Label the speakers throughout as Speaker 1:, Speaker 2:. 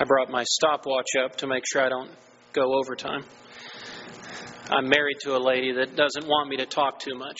Speaker 1: I brought my stopwatch up to make sure I don't go overtime. I'm married to a lady that doesn't want me to talk too much.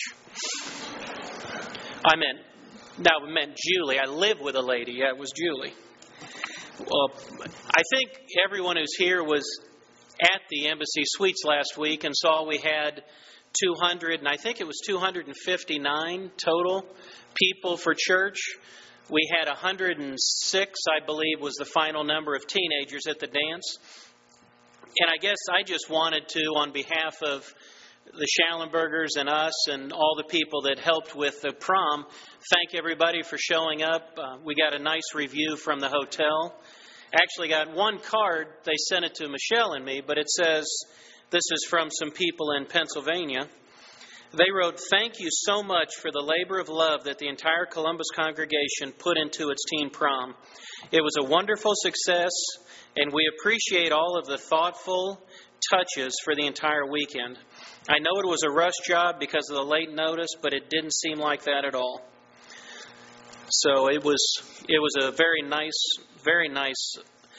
Speaker 1: I meant Julie. I live with a lady. Yeah, it was Julie. Well, I think everyone who's here was at the Embassy Suites last week and saw we had 200, and I think it was 259 total people for church. We had 106, I believe, was the final number of teenagers at the dance. And I guess I just wanted to, on behalf of the Schallenbergers and us and all the people that helped with the prom, thank everybody for showing up. We got a nice review from the hotel. Actually got one card. They sent it to Michelle and me, but it says, this is from some people in Pennsylvania. They wrote, "Thank you so much for the labor of love that the entire Columbus congregation put into its teen prom. It was a wonderful success, and we appreciate all of the thoughtful touches for the entire weekend. I know it was a rush job because of the late notice, but it didn't seem like that at all." So it was a very nice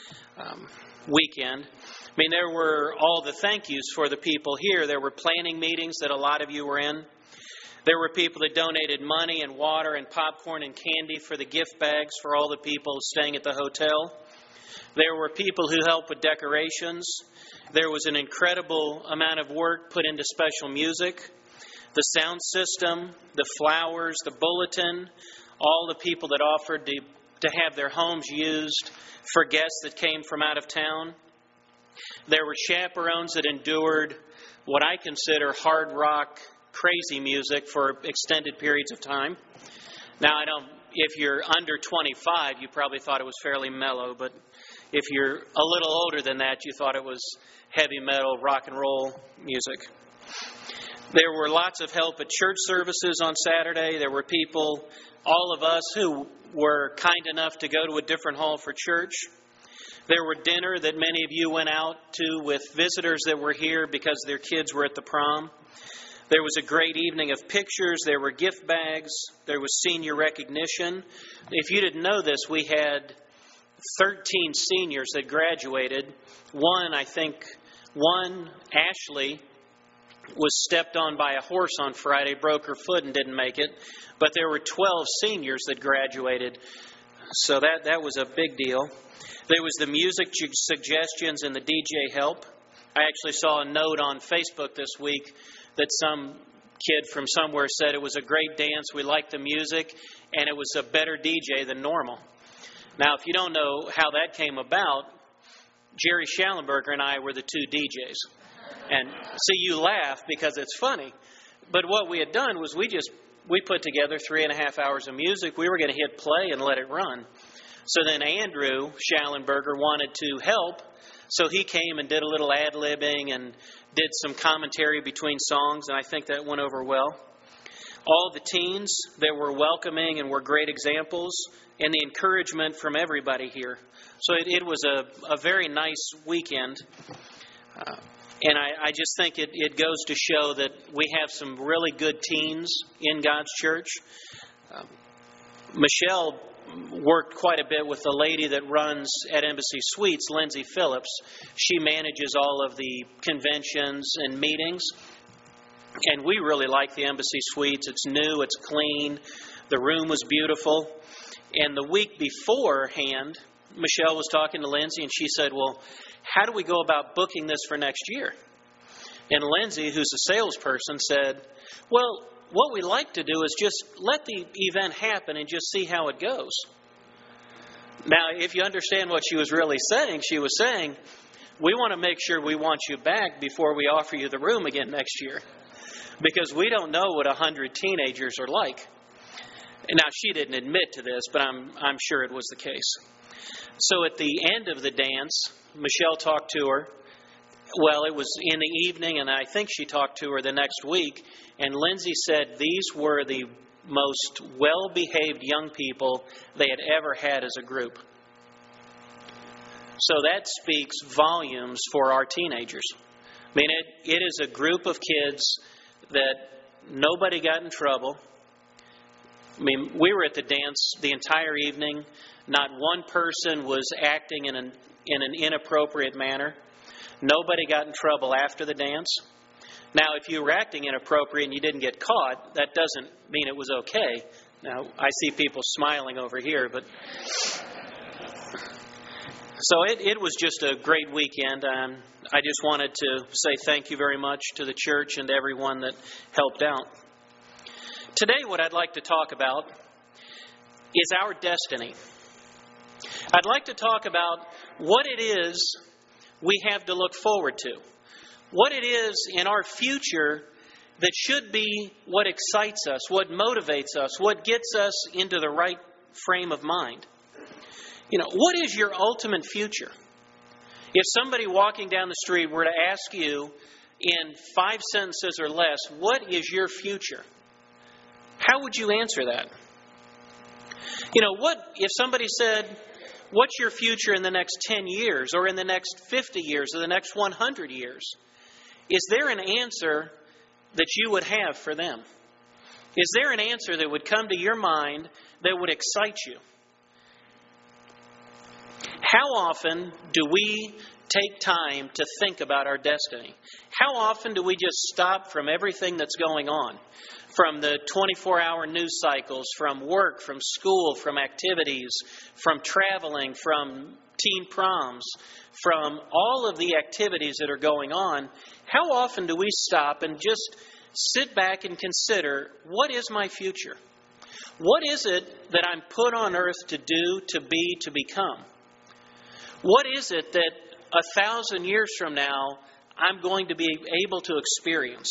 Speaker 1: weekend. I mean, there were all the thank yous for the people here. There were planning meetings that a lot of you were in. There were people that donated money and water and popcorn and candy for the gift bags for all the people staying at the hotel. There were people who helped with decorations. There was an incredible amount of work put into special music. The sound system, the flowers, the bulletin, all the people that offered to have their homes used for guests that came from out of town. There were chaperones that endured what I consider hard rock, crazy music for extended periods of time. Now, if you're under 25, you probably thought it was fairly mellow, but if you're a little older than that, you thought it was heavy metal, rock and roll music. There were lots of help at church services on Saturday. There were people, all of us, who were kind enough to go to a different hall for church. There were dinner that many of you went out to with visitors that were here because their kids were at the prom. There was a great evening of pictures. There were gift bags. There was senior recognition. If you didn't know this, we had 13 seniors that graduated. One, Ashley, was stepped on by a horse on Friday, broke her foot and didn't make it. But there were 12 seniors that graduated. So that was a big deal. There was the music suggestions and the DJ help. I actually saw a note on Facebook this week that some kid from somewhere said it was a great dance, we liked the music, and it was a better DJ than normal. Now, if you don't know how that came about, Jerry Schallenberger and I were the two DJs. And see, you laugh because it's funny. But what we had done was we put together 3.5 hours of music. We were going to hit play and let it run. So then Andrew Schallenberger wanted to help, so he came and did a little ad-libbing and did some commentary between songs, and I think that went over well. All the teens that were welcoming and were great examples, and the encouragement from everybody here. So it was a very nice weekend. And I just think it goes to show that we have some really good teens in God's church. Michelle worked quite a bit with the lady that runs at Embassy Suites, Lindsay Phillips. She manages all of the conventions and meetings. And we really like the Embassy Suites. It's new, it's clean, the room was beautiful. And the week beforehand, Michelle was talking to Lindsay and she said, well, how do we go about booking this for next year? And Lindsay, who's a salesperson, said, well, what we like to do is just let the event happen and just see how it goes. Now, if you understand what she was really saying, she was saying, we want to make sure we want you back before we offer you the room again next year. Because we don't know what 100 teenagers are like. Now, she didn't admit to this, but I'm sure it was the case. So at the end of the dance, Michelle talked to her. Well, it was in the evening, and I think she talked to her the next week. And Lindsay said these were the most well-behaved young people they had ever had as a group. So that speaks volumes for our teenagers. I mean, it is a group of kids that nobody got in trouble. I mean, we were at the dance the entire evening. Not one person was acting in an inappropriate manner. Nobody got in trouble after the dance. Now, if you were acting inappropriate and you didn't get caught, that doesn't mean it was okay. Now, I see people smiling over here, but so it was just a great weekend. I just wanted to say thank you very much to the church and everyone that helped out. Today, what I'd like to talk about is our destiny. I'd like to talk about what it is we have to look forward to. What it is in our future that should be what excites us, what motivates us, what gets us into the right frame of mind. What is your ultimate future? If somebody walking down the street were to ask you in 5 sentences or less, what is your future? How would you answer that? What if somebody said, what's your future in the next 10 years or in the next 50 years or the next 100 years? Is there an answer that you would have for them? Is there an answer that would come to your mind that would excite you? How often do we take time to think about our destiny? How often do we just stop from everything that's going on? From the 24-hour news cycles, from work, from school, from activities, from traveling, from teen proms, from all of the activities that are going on, how often do we stop and just sit back and consider, what is my future? What is it that I'm put on earth to do, to be, to become? What is it that 1,000 years from now I'm going to be able to experience?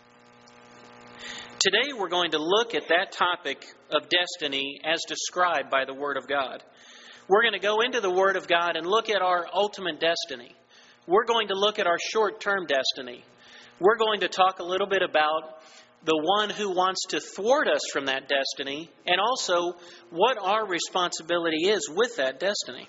Speaker 1: Today we're going to look at that topic of destiny as described by the Word of God. We're going to go into the Word of God and look at our ultimate destiny. We're going to look at our short-term destiny. We're going to talk a little bit about the one who wants to thwart us from that destiny, and also what our responsibility is with that destiny.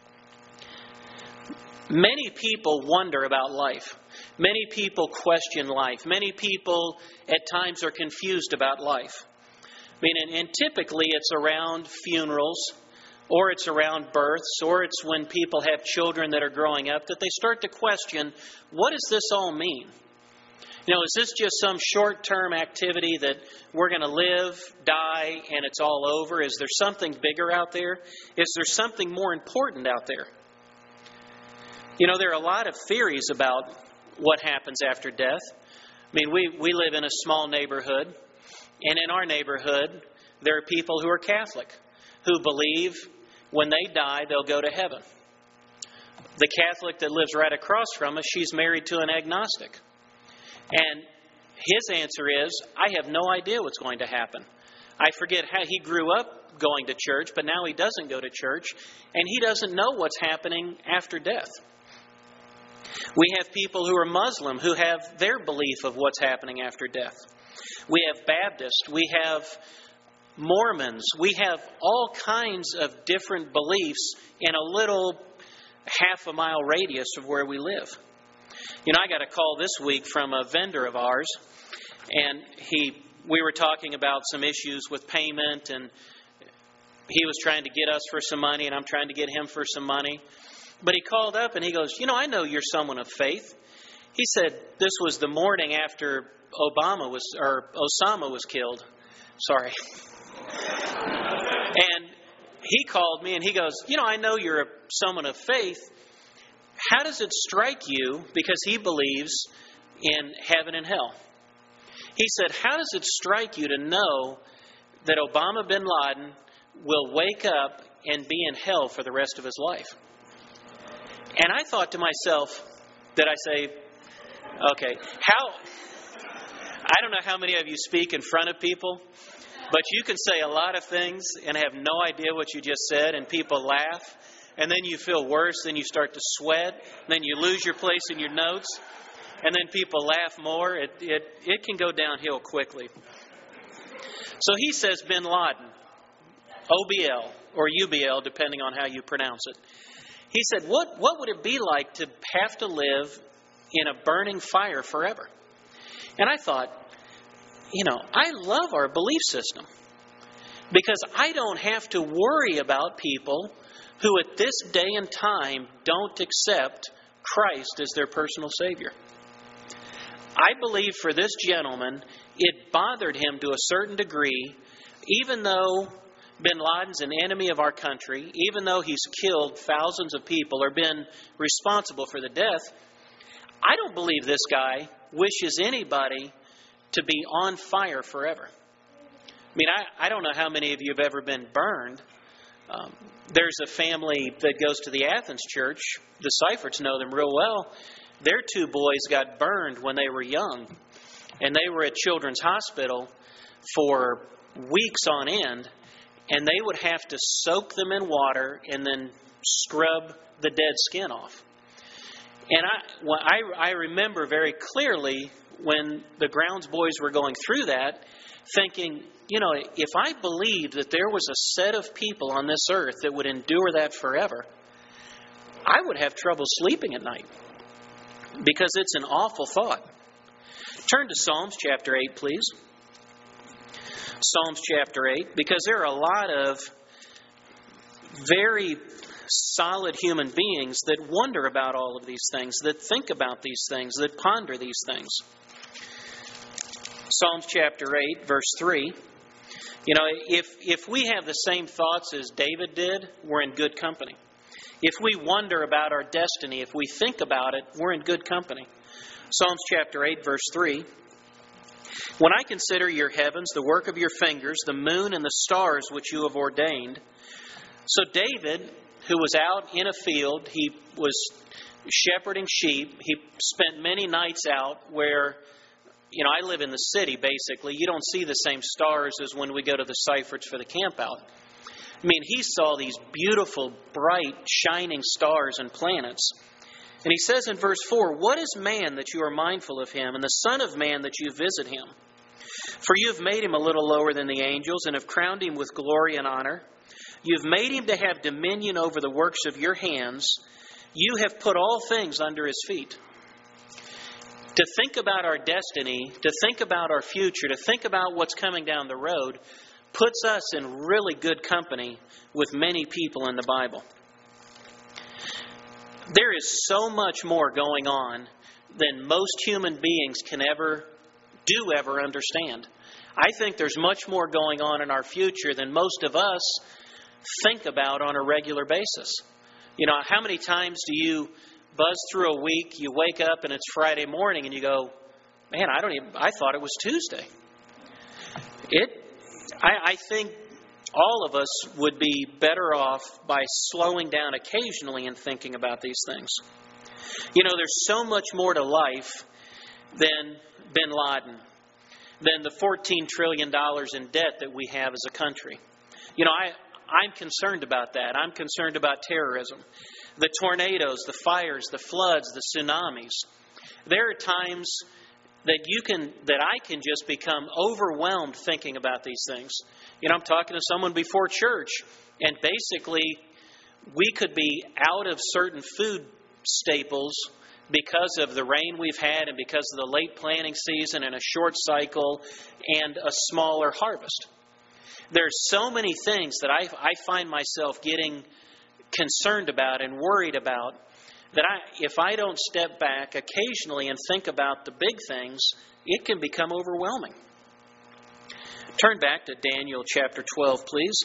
Speaker 1: Many people wonder about life. Many people question life. Many people at times are confused about life. And typically it's around funerals, or it's around births, or it's when people have children that are growing up that they start to question, what does this all mean? Is this just some short-term activity that we're going to live, die, and it's all over? Is there something bigger out there? Is there something more important out there? There are a lot of theories about what happens after death. We live in a small neighborhood, and in our neighborhood, there are people who are Catholic, who believe when they die, they'll go to heaven. The Catholic that lives right across from us, she's married to an agnostic. And his answer is, I have no idea what's going to happen. I forget how he grew up going to church, but now he doesn't go to church, and he doesn't know what's happening after death. We have people who are Muslim who have their belief of what's happening after death. We have Baptists. We have Mormons. We have all kinds of different beliefs in a little half-a-mile radius of where we live. I got a call this week from a vendor of ours, and we were talking about some issues with payment, and he was trying to get us for some money, and I'm trying to get him for some money. But he called up and he goes, I know you're someone of faith. He said this was the morning after Osama was killed. Sorry. And he called me and he goes, I know you're someone of faith. How does it strike you, because he believes in heaven and hell? He said, how does it strike you to know that Osama bin Laden will wake up and be in hell for the rest of his life? And I thought to myself, did I say, okay, I don't know how many of you speak in front of people, but you can say a lot of things and have no idea what you just said, and people laugh, and then you feel worse, then you start to sweat, and then you lose your place in your notes, and then people laugh more. It can go downhill quickly. So he says bin Laden, OBL, or UBL, depending on how you pronounce it. He said, what would it be like to have to live in a burning fire forever? And I thought, I love our belief system. Because I don't have to worry about people who at this day and time don't accept Christ as their personal Savior. I believe for this gentleman, it bothered him to a certain degree, even though bin Laden's an enemy of our country, even though he's killed thousands of people or been responsible for the death. I don't believe this guy wishes anybody to be on fire forever. I mean, I don't know how many of you have ever been burned. There's a family that goes to the Athens church. The Seiferts know them real well. Their two boys got burned when they were young. And they were at Children's Hospital for weeks on end. And they would have to soak them in water and then scrub the dead skin off. And I remember very clearly when the grounds boys were going through that, thinking, you know, if I believed that there was a set of people on this earth that would endure that forever, I would have trouble sleeping at night. Because it's an awful thought. Turn to Psalms chapter 8, please. Psalms chapter 8, because there are a lot of very solid human beings that wonder about all of these things, that think about these things, that ponder these things. Psalms chapter 8, verse 3. You know, if we have the same thoughts as David did, we're in good company. If we wonder about our destiny, if we think about it, we're in good company. Psalms chapter 8, verse 3. When I consider your heavens, the work of your fingers, the moon and the stars which you have ordained. So David, who was out in a field, he was shepherding sheep. He spent many nights out where, you know, I live in the city basically. You don't see the same stars as when we go to the Seiferts for the camp out. I mean, he saw these beautiful, bright, shining stars and planets. And he says in verse 4, "What is man that you are mindful of him, and the son of man that you visit him? For you have made him a little lower than the angels, and have crowned him with glory and honor. You have made him to have dominion over the works of your hands. You have put all things under his feet." To think about our destiny, to think about our future, to think about what's coming down the road, puts us in really good company with many people in the Bible. There is so much more going on than most human beings can ever understand. I think there's much more going on in our future than most of us think about on a regular basis. You know, how many times do you buzz through a week, you wake up and it's Friday morning and you go, man, I thought it was Tuesday. I think all of us would be better off by slowing down occasionally and thinking about these things. You know, there's so much more to life than bin Laden, than the $14 trillion in debt that we have as a country. You know, I'm concerned about that. I'm concerned about terrorism, the tornadoes, the fires, the floods, the tsunamis. There are times that I can just become overwhelmed thinking about these things. You know, I'm talking to someone before church, and basically we could be out of certain food staples because of the rain we've had and because of the late planting season and a short cycle and a smaller harvest. There's so many things that I find myself getting concerned about and worried about that if I don't step back occasionally and think about the big things, it can become overwhelming. Turn back to Daniel chapter 12, please.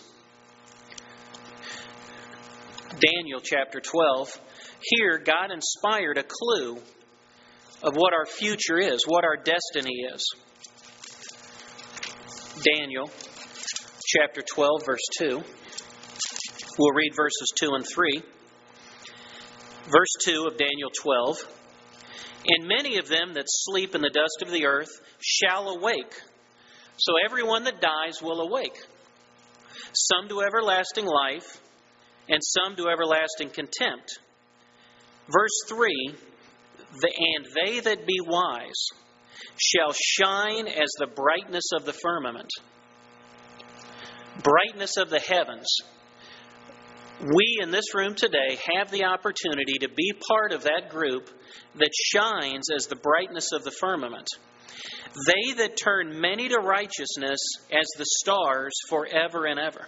Speaker 1: Daniel chapter 12. Here, God inspired a clue of what our future is, what our destiny is. Daniel chapter 12, verse 2. We'll read verses 2 and 3. Verse 2 of Daniel 12. "And many of them that sleep in the dust of the earth shall awake. So everyone that dies will awake. Some to everlasting life, and some to everlasting contempt." Verse 3, "And they that be wise shall shine as the brightness of the firmament." Brightness of the heavens. We in this room today have the opportunity to be part of that group that shines as the brightness of the firmament. They that turn many to righteousness as the stars forever and ever.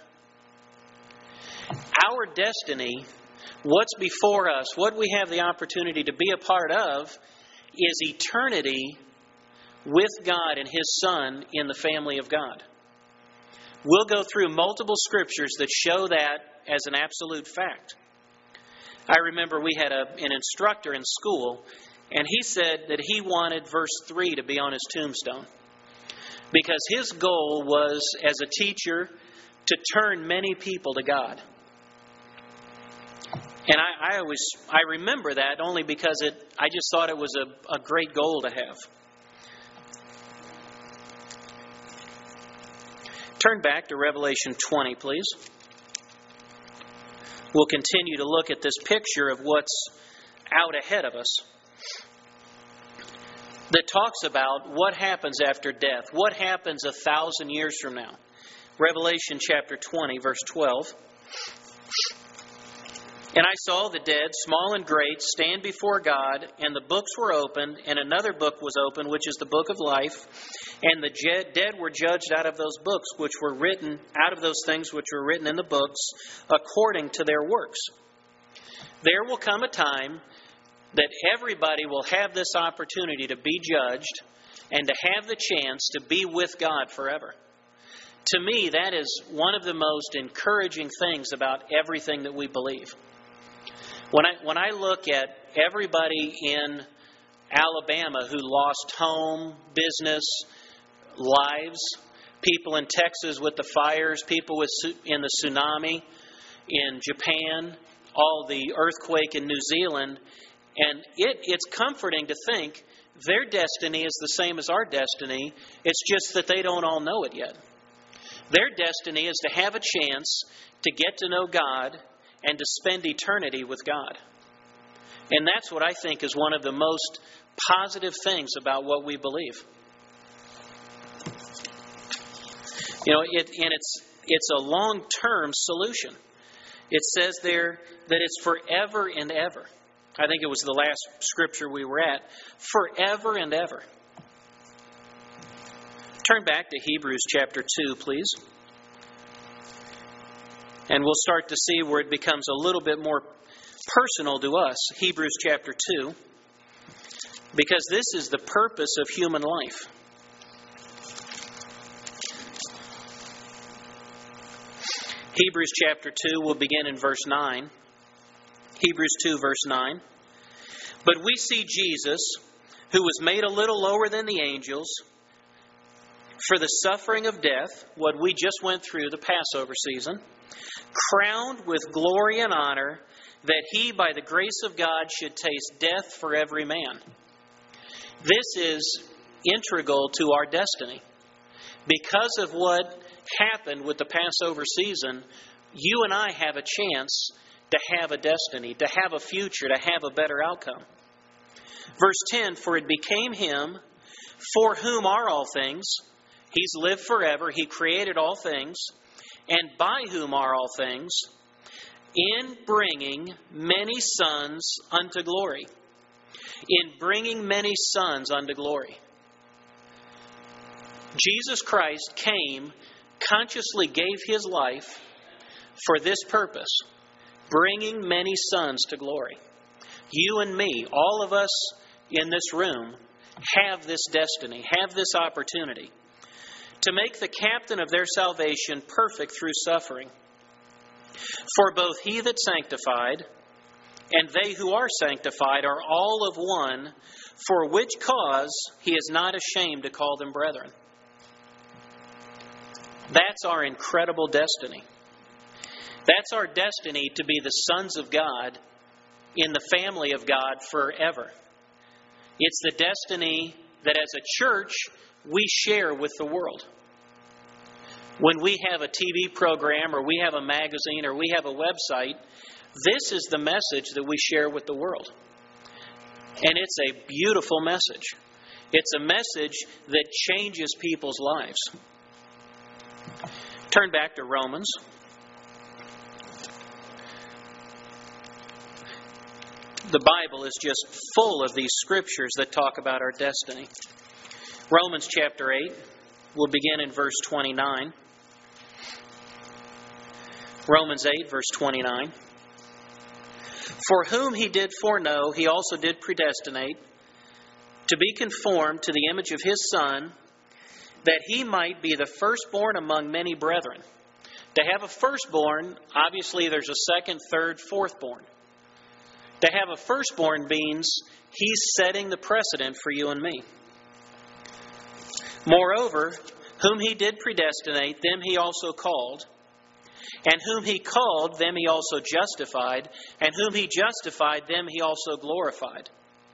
Speaker 1: Our destiny, what's before us, what we have the opportunity to be a part of, is eternity with God and His Son in the family of God. We'll go through multiple scriptures that show that as an absolute fact. I remember we had an instructor in school, and he said that he wanted verse 3 to be on his tombstone, because his goal was, as a teacher, to turn many people to God. And I remember that only because I just thought it was a great goal to have. Turn back to Revelation 20, please. We'll continue to look at this picture of what's out ahead of us, that talks about what happens after death, what happens 1,000 years from now. Revelation chapter 20, verse 12. And I saw the dead, small and great, stand before God, and the books were opened, and another book was opened, which is the book of life. And the dead were judged out of those books, which were written, out of those things which were written in the books, according to their works. There will come a time that everybody will have this opportunity to be judged and to have the chance to be with God forever. To me, that is one of the most encouraging things about everything that we believe. When I look at everybody in Alabama who lost home, business, lives, people in Texas with the fires, people in the tsunami, in Japan, all the earthquake in New Zealand, and it's comforting to think their destiny is the same as our destiny. It's just that they don't all know it yet. Their destiny is to have a chance to get to know God and to spend eternity with God. And that's what I think is one of the most positive things about what we believe. You know, it's a long-term solution. It says there that it's forever and ever. I think it was the last scripture we were at. Forever and ever. Turn back to Hebrews chapter 2, please. And we'll start to see where it becomes a little bit more personal to us. Hebrews chapter 2. Because this is the purpose of human life. Hebrews chapter 2 will begin in verse 9. Hebrews 2 verse 9. But we see Jesus, who was made a little lower than the angels, for the suffering of death, what we just went through the Passover season, crowned with glory and honor, that He, by the grace of God, should taste death for every man. This is integral to our destiny. Because of what happened with the Passover season, you and I have a chance to have a destiny, to have a future, to have a better outcome. Verse 10, for it became Him, for whom are all things. He's lived forever. He created all things. And by whom are all things, in bringing many sons unto glory. In bringing many sons unto glory. Jesus Christ came, consciously gave His life for this purpose, bringing many sons to glory. You and me, all of us in this room, have this destiny, have this opportunity to make the captain of their salvation perfect through suffering. For both He that sanctified and they who are sanctified are all of one, for which cause He is not ashamed to call them brethren. That's our incredible destiny. That's our destiny, to be the sons of God in the family of God forever. It's the destiny that as a church we share with the world. When we have a TV program or we have a magazine or we have a website, this is the message that we share with the world. And it's a beautiful message. It's a message that changes people's lives. Turn back to Romans. The Bible is just full of these scriptures that talk about our destiny. Romans chapter 8, we'll begin in verse 29. Romans 8, verse 29. For whom he did foreknow, he also did predestinate to be conformed to the image of his Son, that he might be the firstborn among many brethren. To have a firstborn, obviously there's a second, third, fourthborn. To have a firstborn means he's setting the precedent for you and me. Moreover, whom he did predestinate, them he also called. And whom he called, them he also justified. And whom he justified, them he also glorified.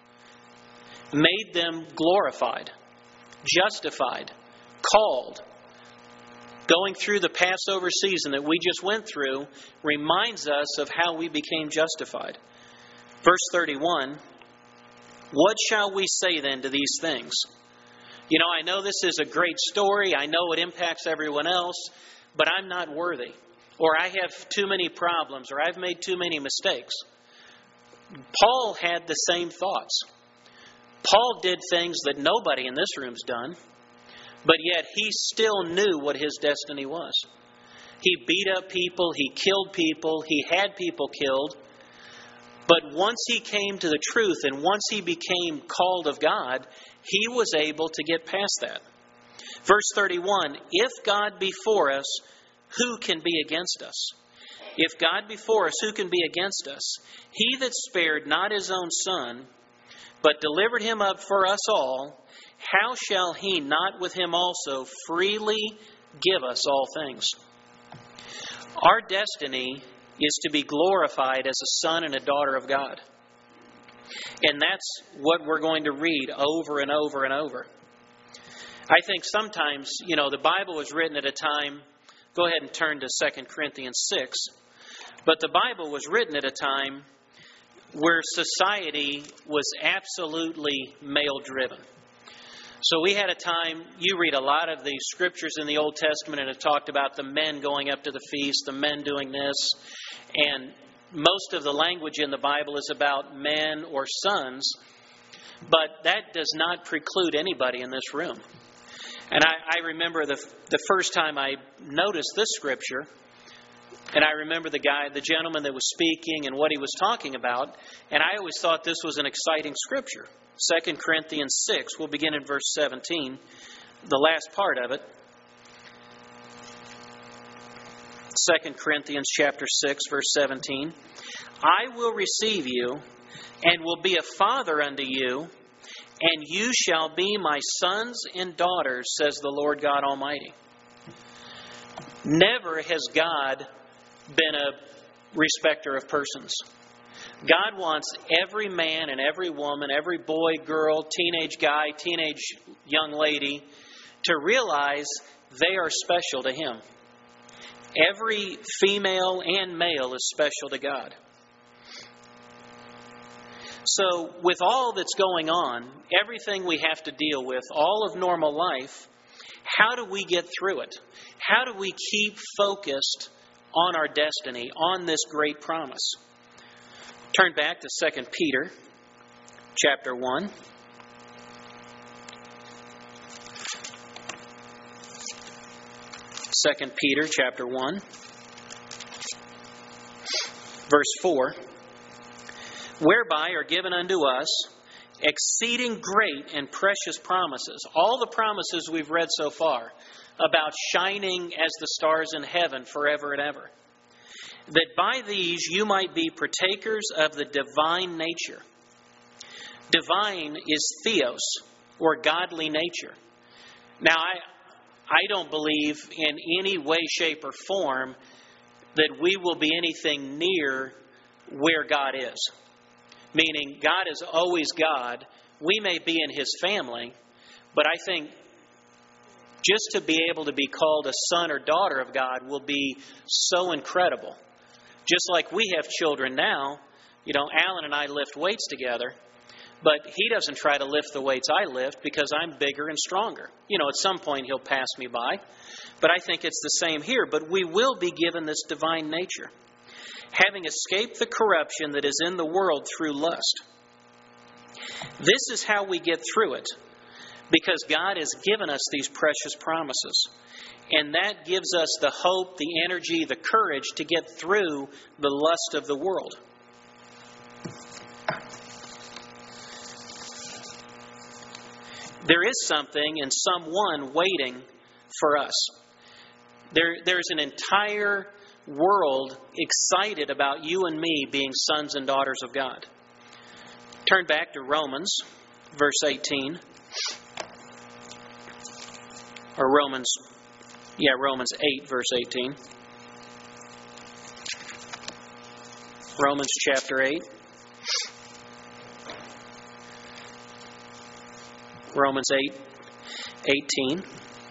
Speaker 1: Made them glorified, justified, called. Going through the Passover season that we just went through reminds us of how we became justified. Verse 31, what shall we say then to these things? You know, I know this is a great story. I know it impacts everyone else, but I'm not worthy. Or I have too many problems, or I've made too many mistakes. Paul had the same thoughts. Paul did things that nobody in this room's done, but yet he still knew what his destiny was. He beat up people, he killed people, he had people killed. But once he came to the truth and once he became called of God, he was able to get past that. Verse 31, if God be for us, who can be against us? If God be for us, who can be against us? He that spared not his own Son, but delivered him up for us all, how shall he not with him also freely give us all things? Our destiny is to be glorified as a son and a daughter of God. And that's what we're going to read over and over and over. I think sometimes, the Bible was written at a time, go ahead and turn to 2 Corinthians 6, but the Bible was written at a time where society was absolutely male-driven. So we had a time, you read a lot of the scriptures in the Old Testament and it talked about the men going up to the feast, the men doing this, and most of the language in the Bible is about men or sons, but that does not preclude anybody in this room. And I remember the first time I noticed this scripture, and I remember the gentleman that was speaking and what he was talking about, and I always thought this was an exciting scripture. 2 Corinthians 6, we'll begin in verse 17, the last part of it. 2 Corinthians chapter 6, verse 17. I will receive you, and will be a father unto you, and you shall be my sons and daughters, says the Lord God Almighty. Never has God been a respecter of persons. God wants every man and every woman, every boy, girl, teenage guy, teenage young lady to realize they are special to Him. Every female and male is special to God. So with all that's going on, everything we have to deal with, all of normal life, how do we get through it? How do we keep focused on our destiny, on this great promise? Turn back to 2 Peter chapter 1. 2 Peter chapter 1, verse 4. Whereby are given unto us exceeding great and precious promises. All the promises we've read so far about shining as the stars in heaven forever and ever. That by these you might be partakers of the divine nature. Divine is theos, or godly nature. Now, I don't believe in any way, shape, or form that we will be anything near where God is. Meaning, God is always God. We may be in His family, but I think just to be able to be called a son or daughter of God will be so incredible. Just like we have children now, Alan and I lift weights together, but he doesn't try to lift the weights I lift because I'm bigger and stronger. At some point he'll pass me by, but I think it's the same here. But we will be given this divine nature, having escaped the corruption that is in the world through lust. This is how we get through it, because God has given us these precious promises. And that gives us the hope, the energy, the courage to get through the lust of the world. There is something and someone waiting for us. There's an entire world excited about you and me being sons and daughters of God. Turn back to Romans, verse 18. Or Romans 8, verse 18. Romans chapter 8. Romans 8:18.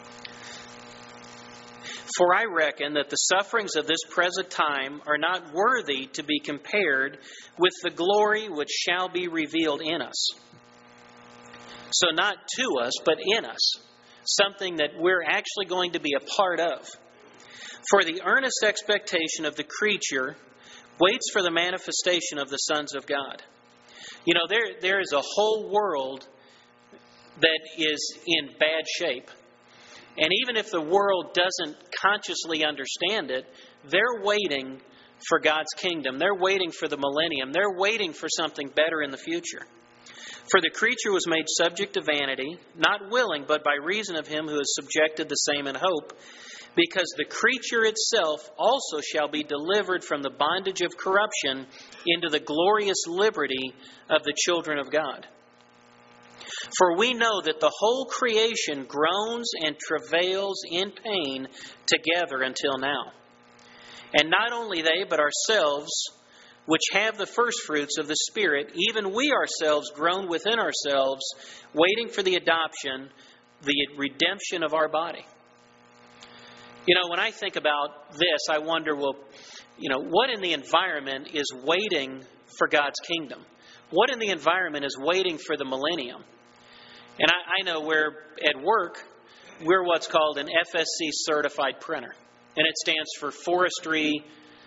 Speaker 1: For I reckon that the sufferings of this present time are not worthy to be compared with the glory which shall be revealed in us. So not to us, but in us. Something that we're actually going to be a part of. For the earnest expectation of the creature waits for the manifestation of the sons of God. You know, there is a whole world that is in bad shape. And even if the world doesn't consciously understand it, they're waiting for God's kingdom. They're waiting for the millennium. They're waiting for something better in the future. For the creature was made subject to vanity, not willing, but by reason of him who has subjected the same in hope, because the creature itself also shall be delivered from the bondage of corruption into the glorious liberty of the children of God. For we know that the whole creation groans and travails in pain together until now. And not only they, but ourselves, which have the first fruits of the Spirit, even we ourselves groan within ourselves, waiting for the adoption, the redemption of our body. You know, when I think about this, I wonder, what in the environment is waiting for God's kingdom? What in the environment is waiting for the millennium? And I know we're at work, we're what's called an FSC certified printer. And it stands for Forestry,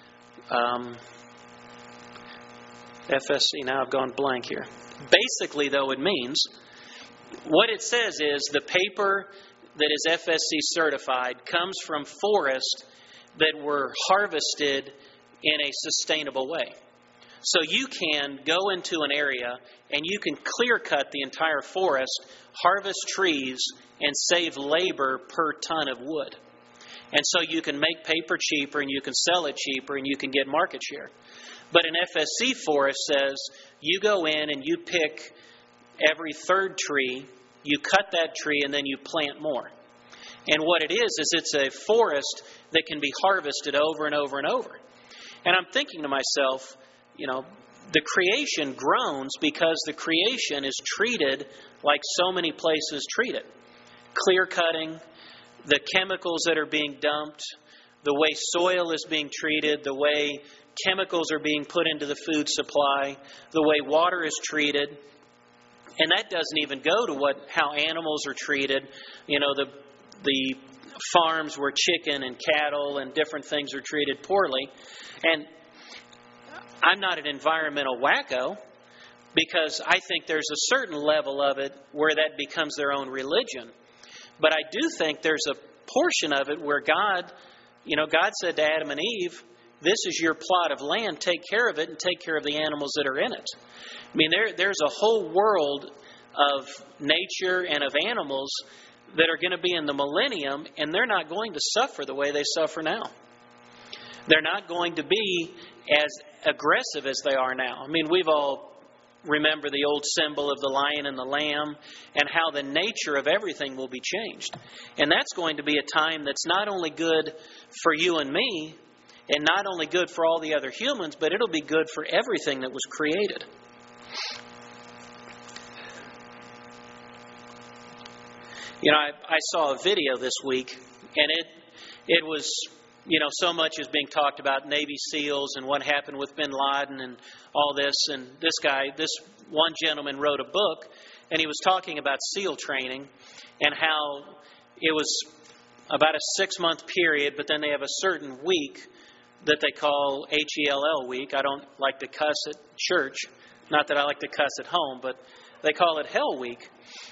Speaker 1: FSC, now I've gone blank here. Basically, though, it means, what it says is the paper that is FSC certified comes from forests that were harvested in a sustainable way. So you can go into an area and you can clear cut the entire forest, harvest trees, and save labor per ton of wood. And so you can make paper cheaper and you can sell it cheaper and you can get market share. But an FSC forest says you go in and you pick every third tree, you cut that tree, and then you plant more. And what it is it's a forest that can be harvested over and over and over. And I'm thinking to myself, the creation groans because the creation is treated like so many places treat it. Clear cutting, the chemicals that are being dumped, the way soil is being treated, the way chemicals are being put into the food supply, the way water is treated. And that doesn't even go to how animals are treated. The farms where chicken and cattle and different things are treated poorly. And I'm not an environmental wacko because I think there's a certain level of it where that becomes their own religion. But I do think there's a portion of it where God said to Adam and Eve, this is your plot of land, take care of it and take care of the animals that are in it. I mean, there's a whole world of nature and of animals that are going to be in the millennium, and they're not going to suffer the way they suffer now. They're not going to be as aggressive as they are now. I mean, we've all remember the old symbol of the lion and the lamb and how the nature of everything will be changed. And that's going to be a time that's not only good for you and me and not only good for all the other humans, but it'll be good for everything that was created. I saw a video this week, and it was, so much is being talked about Navy SEALs and what happened with Bin Laden and all this. And this one gentleman wrote a book, and he was talking about SEAL training and how it was about a 6-month period, but then they have a certain week that they call HELL week. I don't like to cuss at church. Not that I like to cuss at home, but they call it Hell Week.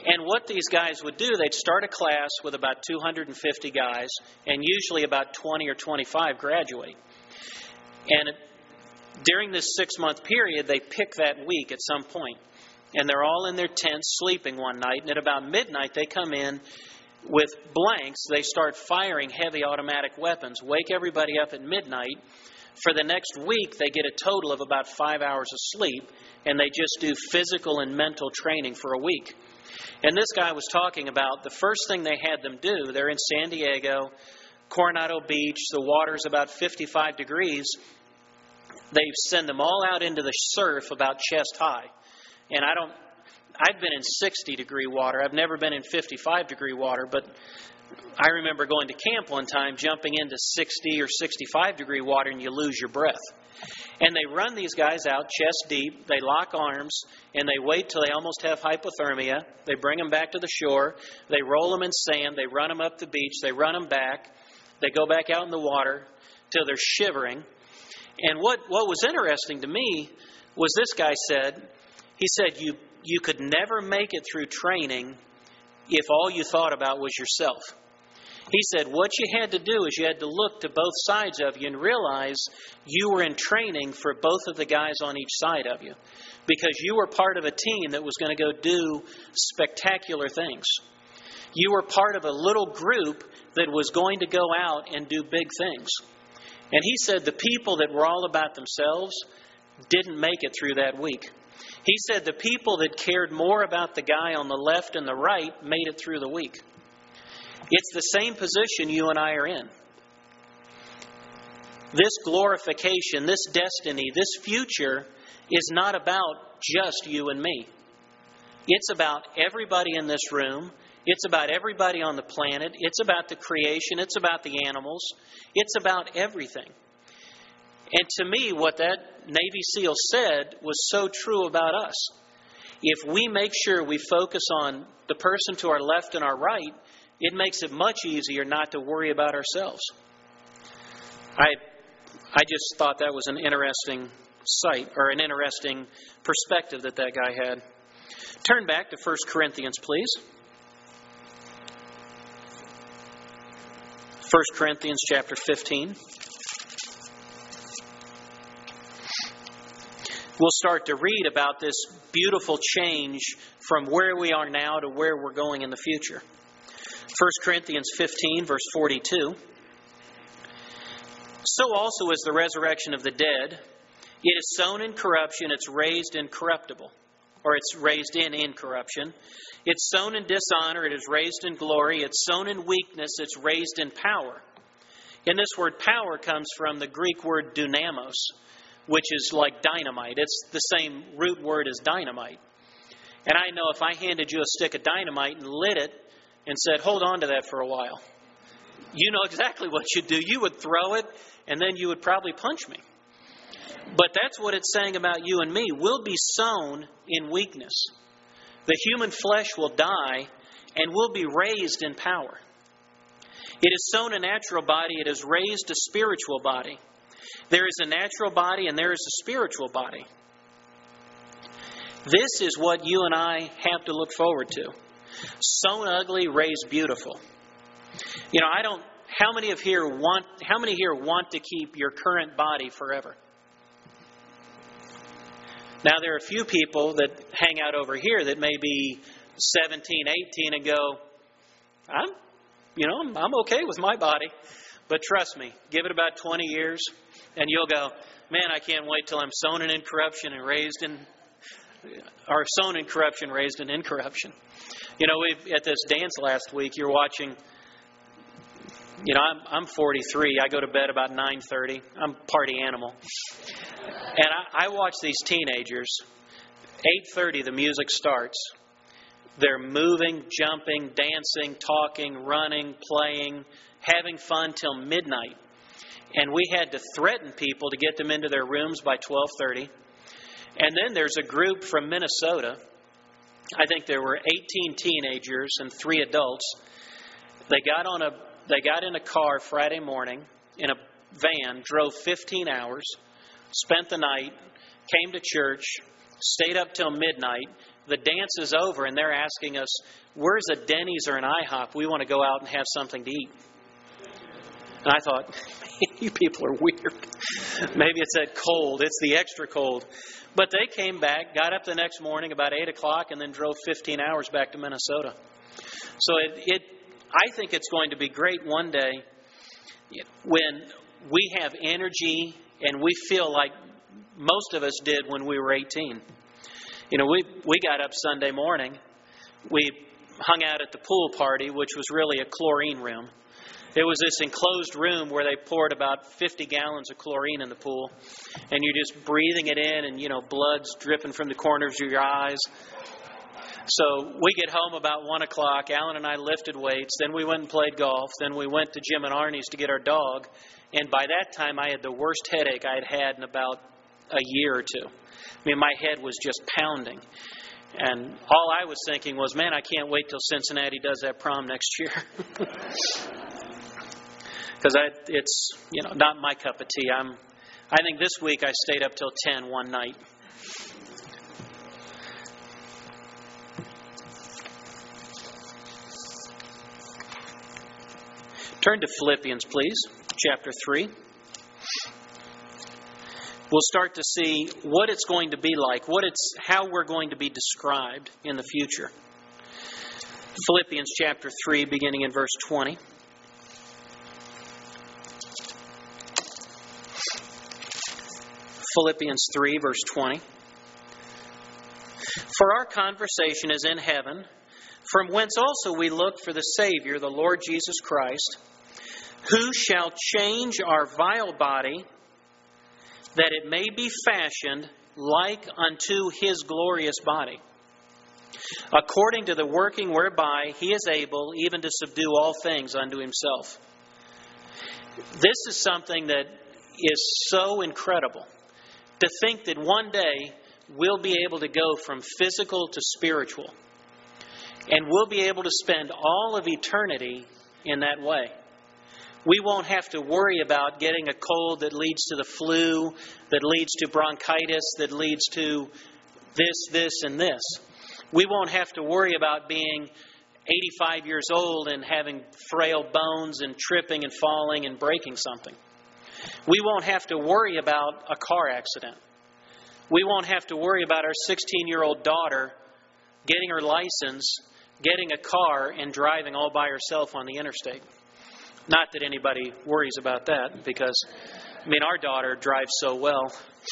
Speaker 1: And what these guys would do, they'd start a class with about 250 guys, and usually about 20 or 25 graduate. And during this 6-month period, they pick that week at some point. And they're all in their tents sleeping one night, and at about midnight they come in with blanks. They start firing heavy automatic weapons, wake everybody up at midnight. For the next week, they get a total of about 5 hours of sleep, and they just do physical and mental training for a week. And this guy was talking about the first thing they had them do, they're in San Diego, Coronado Beach, the water's about 55 degrees. They send them all out into the surf about chest high. And I've been in 60-degree water. I've never been in 55-degree water, but I remember going to camp one time, jumping into 60 or 65-degree water, and you lose your breath. And they run these guys out chest deep. They lock arms, and they wait till they almost have hypothermia. They bring them back to the shore. They roll them in sand. They run them up the beach. They run them back. They go back out in the water till they're shivering. And what was interesting to me was this guy said, he said, you could never make it through training if all you thought about was yourself. He said what you had to do is you had to look to both sides of you and realize you were in training for both of the guys on each side of you, because you were part of a team that was going to go do spectacular things. You were part of a little group that was going to go out and do big things. And he said the people that were all about themselves didn't make it through that week. He said the people that cared more about the guy on the left and the right made it through the week. It's the same position you and I are in. This glorification, this destiny, this future is not about just you and me. It's about everybody in this room. It's about everybody on the planet. It's about the creation. It's about the animals. It's about everything. And to me, what that Navy SEAL said was so true about us. If we make sure we focus on the person to our left and our right, it makes it much easier not to worry about ourselves. I just thought that was an interesting sight, or an interesting perspective that guy had. Turn back to 1 Corinthians, please. 1 Corinthians chapter 15. We'll start to read about this beautiful change from where we are now to where we're going in the future. 1 Corinthians 15, verse 42. So also is the resurrection of the dead. It is sown in corruption, it's raised incorruptible. Or it's raised in incorruption. It's sown in dishonor, it is raised in glory. It's sown in weakness, it's raised in power. And this word power comes from the Greek word dunamos, which is like dynamite. It's the same root word as dynamite. And I know if I handed you a stick of dynamite and lit it and said, hold on to that for a while, you know exactly what you'd do. You would throw it, and then you would probably punch me. But that's what it's saying about you and me. We'll be sown in weakness. The human flesh will die, and we'll be raised in power. It is sown a natural body. It is raised a spiritual body. There is a natural body and there is a spiritual body. This is what you and I have to look forward to. Sown ugly, raised beautiful. You know, how many here want to keep your current body forever? Now, there are a few people that hang out over here that may be 17, 18 and go, I'm okay with my body. But trust me, give it about 20 years and you'll go, man, I can't wait till I'm sown in incorruption and raised in incorruption. You know, at this dance last week, you're watching, you know, I'm 43. I go to bed about 9:30. I'm a party animal. And I watch these teenagers. 8:30, the music starts. They're moving, jumping, dancing, talking, running, playing, having fun till midnight. And we had to threaten people to get them into their rooms by 12:30. And then there's a group from Minnesota. I think there were 18 teenagers and 3 adults. They got in a car Friday morning in a van, drove 15 hours, spent the night, came to church, stayed up till midnight, the dance is over and they're asking us, where's a Denny's or an IHOP? We want to go out and have something to eat. And I thought, man, you people are weird. Maybe it's that cold. It's the extra cold. But they came back, got up the next morning about 8 o'clock, and then drove 15 hours back to Minnesota. So I think it's going to be great one day when we have energy and we feel like most of us did when we were 18. You know, we got up Sunday morning. We hung out at the pool party, which was really a chlorine room. It was this enclosed room where they poured about 50 gallons of chlorine in the pool. And you're just breathing it in and, blood's dripping from the corners of your eyes. So we get home about 1 o'clock. Alan and I lifted weights. Then we went and played golf. Then we went to Jim and Arnie's to get our dog. And by that time, I had the worst headache I had in about a year or two. I mean, my head was just pounding. And all I was thinking was, man, I can't wait till Cincinnati does that prom next year. Because it's, not my cup of tea. I think this week I stayed up till 10 one night. Turn to Philippians, please, chapter 3. We'll start to see what it's going to be like, how we're going to be described in the future. Philippians chapter 3, beginning in verse 20. Philippians 3, verse 20. For our conversation is in heaven, from whence also we look for the Savior, the Lord Jesus Christ, who shall change our vile body, that it may be fashioned like unto His glorious body, according to the working whereby He is able even to subdue all things unto Himself. This is something that is so incredible, to think that one day we'll be able to go from physical to spiritual, and we'll be able to spend all of eternity in that way. We won't have to worry about getting a cold that leads to the flu, that leads to bronchitis, that leads to this, and this. We won't have to worry about being 85 years old and having frail bones and tripping and falling and breaking something. We won't have to worry about a car accident. We won't have to worry about our 16-year-old daughter getting her license, getting a car, and driving all by herself on the interstate. Not that anybody worries about that, because, our daughter drives so well.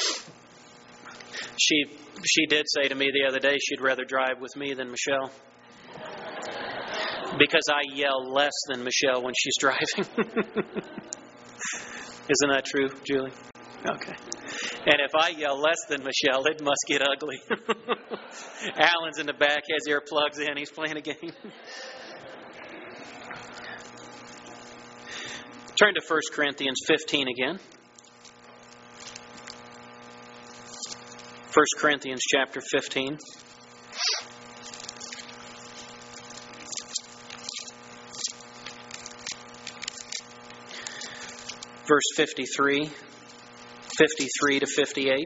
Speaker 1: She did say to me the other day she'd rather drive with me than Michelle, because I yell less than Michelle when she's driving. Isn't that true, Julie? Okay. And if I yell less than Michelle, it must get ugly. Alan's in the back, has earplugs in, he's playing a game. Turn to 1 Corinthians 15 again. 1 Corinthians chapter 15. Verse 53 to 58.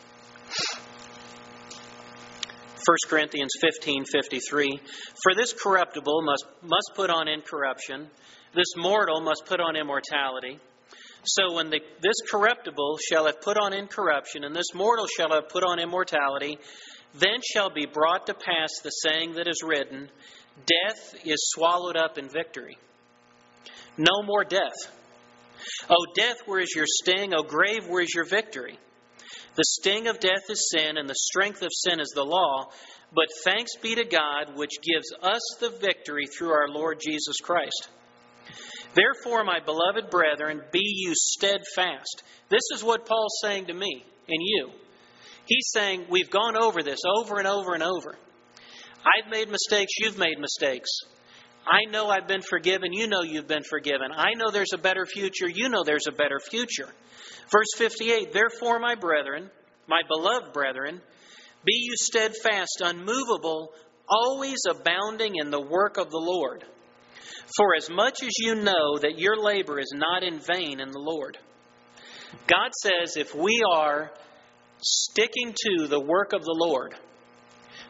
Speaker 1: 1 Corinthians 15:53. For this corruptible must put on incorruption, this mortal must put on immortality. So when this corruptible shall have put on incorruption, and this mortal shall have put on immortality, then shall be brought to pass the saying that is written, death is swallowed up in victory. No more death. O death, where is your sting? O grave, where is your victory? The sting of death is sin, and the strength of sin is the law. But thanks be to God, which gives us the victory through our Lord Jesus Christ. Therefore, my beloved brethren, be you steadfast. This is what Paul's saying to me and you. He's saying, we've gone over this over and over and over. I've made mistakes, you've made mistakes. I know I've been forgiven, you know you've been forgiven. I know there's a better future, you know there's a better future. Verse 58, therefore, my brethren, my beloved brethren, be you steadfast, unmovable, always abounding in the work of the Lord. For as much as you know that your labor is not in vain in the Lord. God says if we are sticking to the work of the Lord,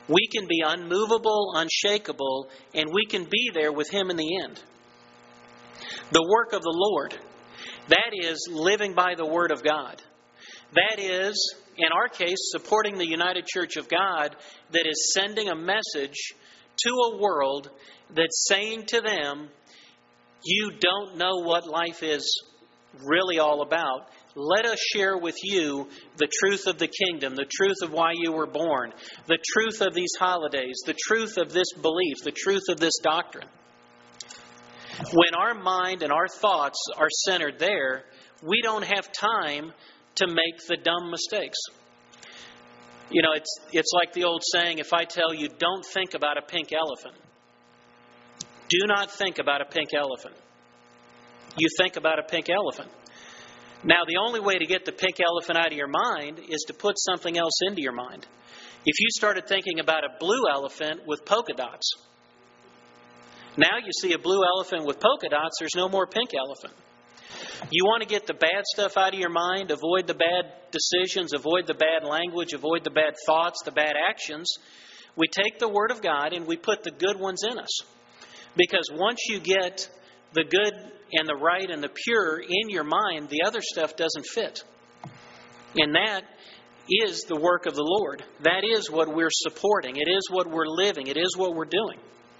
Speaker 1: We can be unmovable, unshakable, and we can be there with Him in the end. The work of the Lord, that is living by the Word of God. That is, in our case, supporting the United Church of God that is sending a message to a world that's saying to them, you don't know what life is really all about. Let us share with you the truth of the kingdom, the truth of why you were born, the truth of these holidays, the truth of this belief, the truth of this doctrine. When our mind and our thoughts are centered there, we don't have time to make the dumb mistakes. You know, it's like the old saying, if I tell you, don't think about a pink elephant. Do not think about a pink elephant. You think about a pink elephant. Now, the only way to get the pink elephant out of your mind is to put something else into your mind. If you started thinking about a blue elephant with polka dots, now you see a blue elephant with polka dots, there's no more pink elephant. You want to get the bad stuff out of your mind, avoid the bad decisions, avoid the bad language, avoid the bad thoughts, the bad actions. We take the Word of God and we put the good ones in us. Because once you get the good and the right and the pure in your mind, the other stuff doesn't fit. And that is the work of the Lord. That is what we're supporting. It is what we're living. It is what we're doing.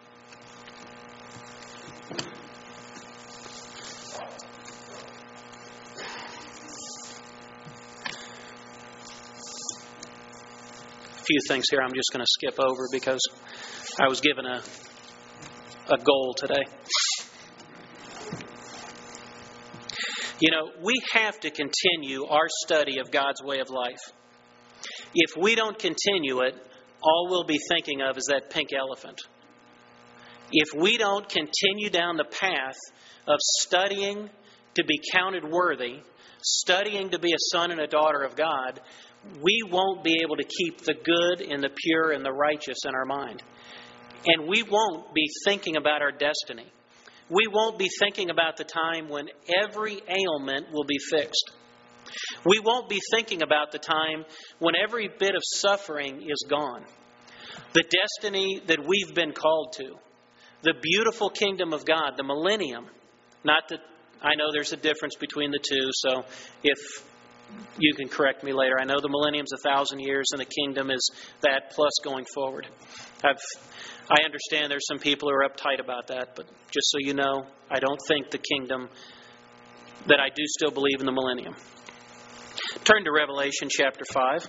Speaker 1: A few things here I'm just going to skip over because I was given a goal today. You know, we have to continue our study of God's way of life. If we don't continue it, all we'll be thinking of is that pink elephant. If we don't continue down the path of studying to be counted worthy, studying to be a son and a daughter of God, we won't be able to keep the good and the pure and the righteous in our mind. And we won't be thinking about our destiny. We won't be thinking about the time when every ailment will be fixed. We won't be thinking about the time when every bit of suffering is gone. The destiny that we've been called to. The beautiful kingdom of God, the millennium. Not that I know there's a difference between the two, so if you can correct me later. I know the millennium's 1,000 years and the kingdom is that plus going forward. I understand there's some people who are uptight about that, but just so you know, I don't think the kingdom, that I do still believe in the millennium. Turn to Revelation chapter 5.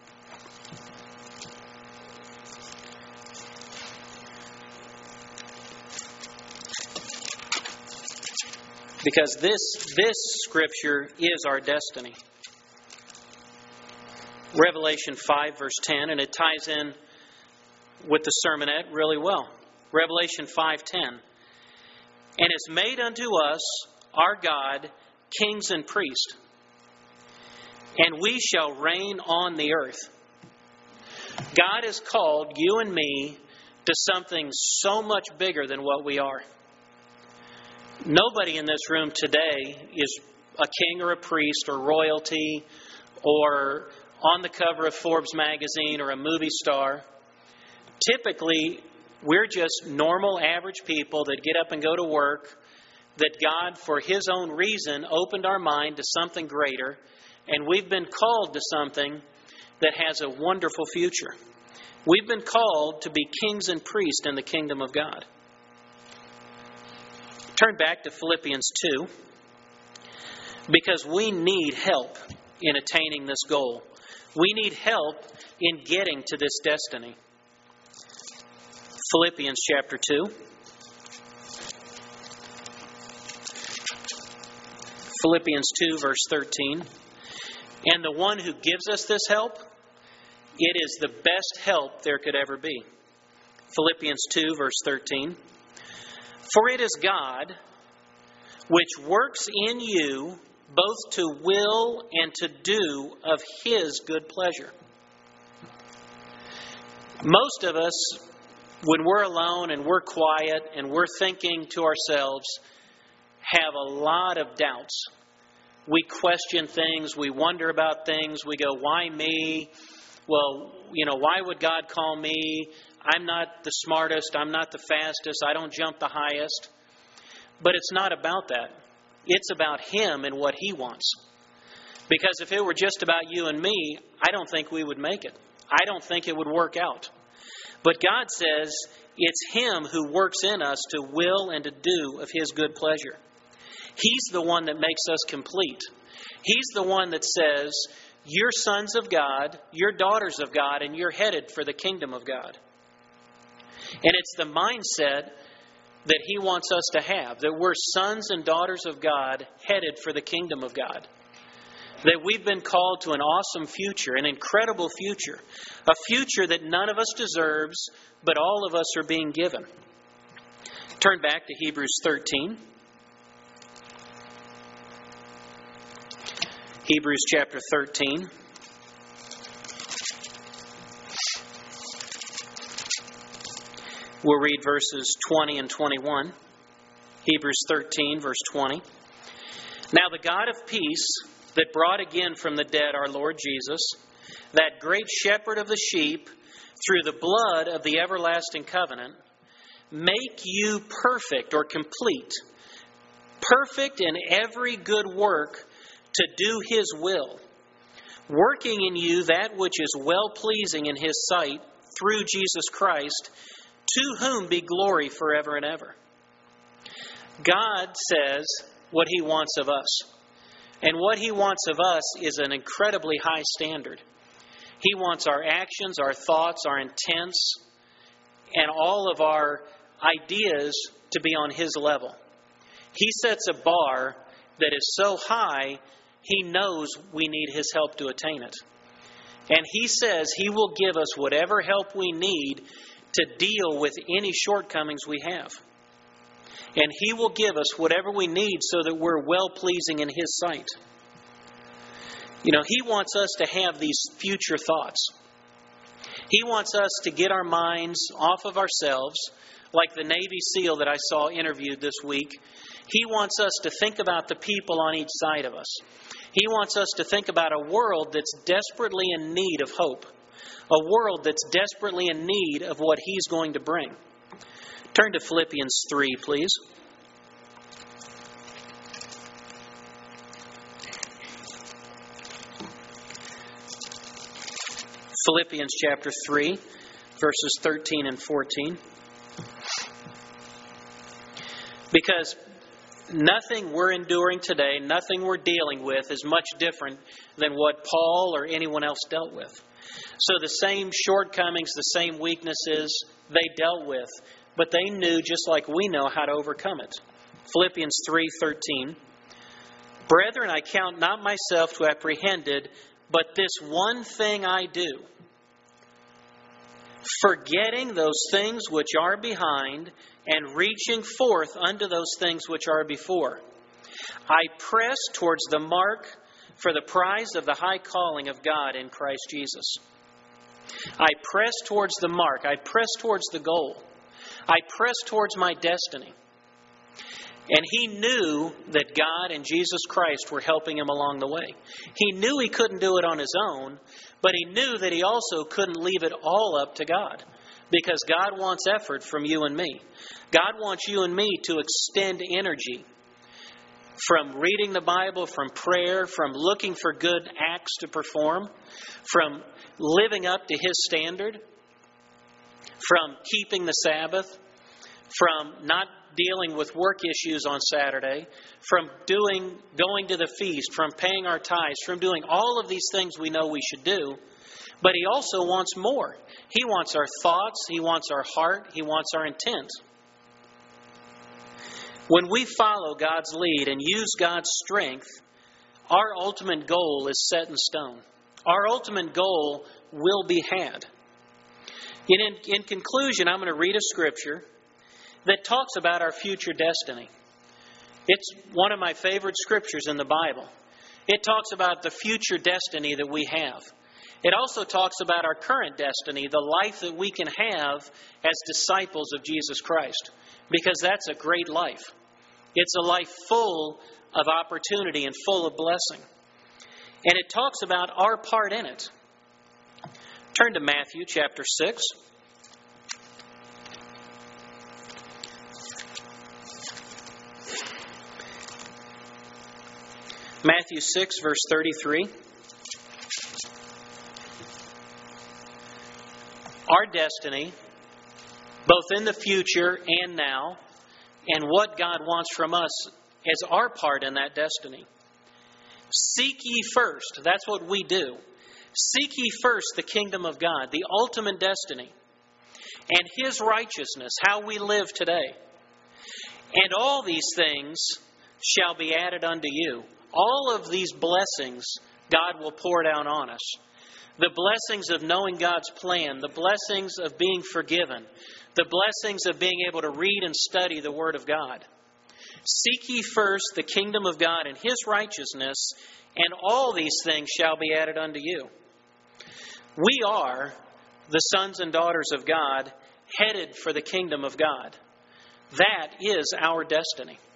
Speaker 1: Because this scripture is our destiny. Revelation 5 verse 10, and it ties in with the sermonette really well. Revelation 5:10. And is made unto us, our God, kings and priests, and we shall reign on the earth. God has called you and me to something so much bigger than what we are. Nobody in this room today is a king or a priest or royalty or on the cover of Forbes magazine or a movie star. Typically, we're just normal, average people that get up and go to work, that God, for His own reason, opened our mind to something greater, and we've been called to something that has a wonderful future. We've been called to be kings and priests in the kingdom of God. Turn back to Philippians 2, because we need help in attaining this goal. We need help in getting to this destiny. Philippians chapter 2. Philippians 2 verse 13. And the one who gives us this help, it is the best help there could ever be. Philippians 2 verse 13. For it is God which works in you both to will and to do of His good pleasure. Most of us, when we're alone and we're quiet and we're thinking to ourselves, have a lot of doubts. We question things. We wonder about things. We go, why me? well, why would God call me? I'm not the smartest. I'm not the fastest. I don't jump the highest. But it's not about that. It's about Him and what He wants. Because if it were just about you and me, I don't think we would make it. I don't think it would work out. But God says it's Him who works in us to will and to do of His good pleasure. He's the one that makes us complete. He's the one that says, you're sons of God, you're daughters of God, and you're headed for the kingdom of God. And it's the mindset that He wants us to have, that we're sons and daughters of God headed for the kingdom of God. That we've been called to an awesome future, an incredible future, a future that none of us deserves, but all of us are being given. Turn back to Hebrews 13. Hebrews chapter 13. We'll read verses 20 and 21. Hebrews 13, verse 20. Now the God of peace, that brought again from the dead our Lord Jesus, that great shepherd of the sheep, through the blood of the everlasting covenant, make you perfect or complete, perfect in every good work to do His will, working in you that which is well-pleasing in His sight through Jesus Christ, to whom be glory forever and ever. God says what He wants of us. And what He wants of us is an incredibly high standard. He wants our actions, our thoughts, our intents, and all of our ideas to be on His level. He sets a bar that is so high, He knows we need His help to attain it. And He says He will give us whatever help we need to deal with any shortcomings we have. And He will give us whatever we need so that we're well-pleasing in His sight. He wants us to have these future thoughts. He wants us to get our minds off of ourselves, like the Navy SEAL that I saw interviewed this week. He wants us to think about the people on each side of us. He wants us to think about a world that's desperately in need of hope. A world that's desperately in need of what He's going to bring. Turn to Philippians 3, please. Philippians chapter 3, verses 13 and 14. Because nothing we're enduring today, nothing we're dealing with is much different than what Paul or anyone else dealt with. So the same shortcomings, the same weaknesses they dealt with, but they knew just like we know how to overcome it. Philippians 3:13. Brethren, I count not myself to have apprehended, but this one thing I do, forgetting those things which are behind and reaching forth unto those things which are before. I press towards the mark for the prize of the high calling of God in Christ Jesus. I press towards the mark. I press towards the goal. I press towards my destiny. And he knew that God and Jesus Christ were helping him along the way. He knew he couldn't do it on his own, but he knew that he also couldn't leave it all up to God, because God wants effort from you and me. God wants you and me to extend energy from reading the Bible, from prayer, from looking for good acts to perform, from living up to His standard, from keeping the Sabbath, from not dealing with work issues on Saturday, from going to the feast, from paying our tithes, from doing all of these things we know we should do. But He also wants more. He wants our thoughts. He wants our heart. He wants our intent. When we follow God's lead and use God's strength, our ultimate goal is set in stone. Our ultimate goal will be had. In conclusion, I'm going to read a scripture that talks about our future destiny. It's one of my favorite scriptures in the Bible. It talks about the future destiny that we have. It also talks about our current destiny, the life that we can have as disciples of Jesus Christ, because that's a great life. It's a life full of opportunity and full of blessing. And it talks about our part in it. Turn to Matthew chapter 6. Matthew 6, verse 33. Our destiny, both in the future and now, and what God wants from us as our part in that destiny. Seek ye first. That's what we do. Seek ye first the kingdom of God, the ultimate destiny, and His righteousness, how we live today. And all these things shall be added unto you. All of these blessings God will pour down on us. The blessings of knowing God's plan, the blessings of being forgiven, the blessings of being able to read and study the Word of God. Seek ye first the kingdom of God and His righteousness, and all these things shall be added unto you. We are the sons and daughters of God, headed for the kingdom of God. That is our destiny.